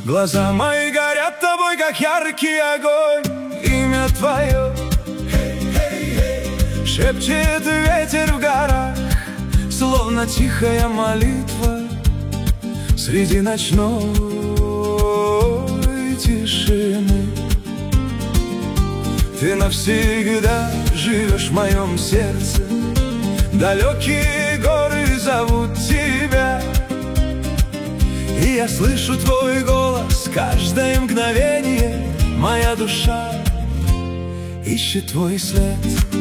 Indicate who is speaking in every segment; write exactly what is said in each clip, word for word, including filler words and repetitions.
Speaker 1: Глаза мои горят тобой, как яркий огонь. Имя твое шепчет ветер в горах, словно тихая молитва среди ночной тишины. Ты навсегда живешь в моем сердце. Далекие горы зовут тебя, и я слышу твой голос каждое мгновение. Моя душа ищет твой след.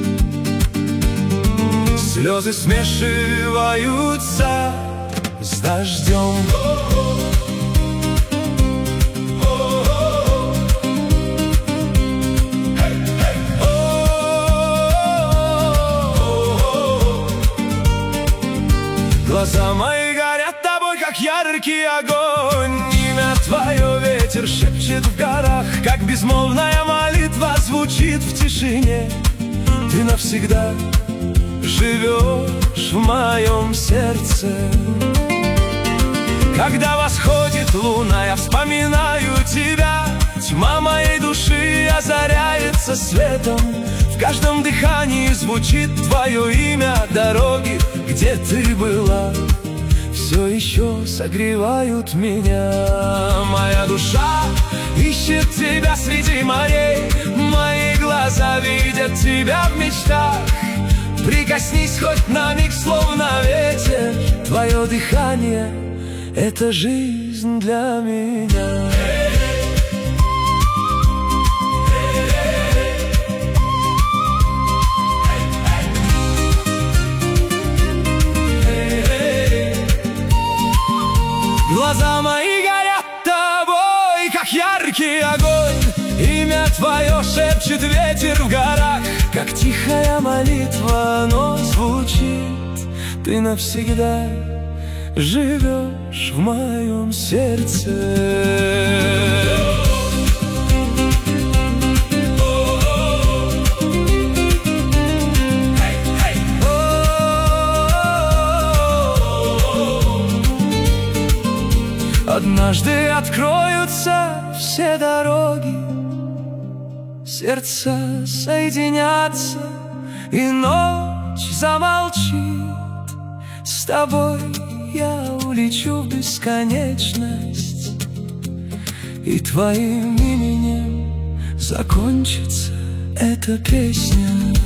Speaker 1: Слезы смешиваются с дождем. Глаза мои горят тобой, как яркий огонь. Имя твое ветер шепчет в горах, как безмолвная молитва звучит в тишине. Ты навсегда живешь в моем сердце. Когда восходит луна, я вспоминаю тебя. Тьма моей души озаряется светом. В каждом дыхании звучит твое имя. Дороги, где ты была, все еще согревают меня. Моя душа ищет тебя среди морей. Мои глаза видят тебя в мечтах. Прикоснись хоть на миг, словно ветер. Твое дыхание — это жизнь для меня. Глаза мои горят тобой, как яркий огонь. Имя твое шепчет ветер в горах, как тихая молитва, но звучит. Ты навсегда живешь в моем сердце. Однажды откроются все дороги, сердца соединятся, и ночь замолчит. С тобой я улечу в бесконечность, и твоим именем закончится эта песня.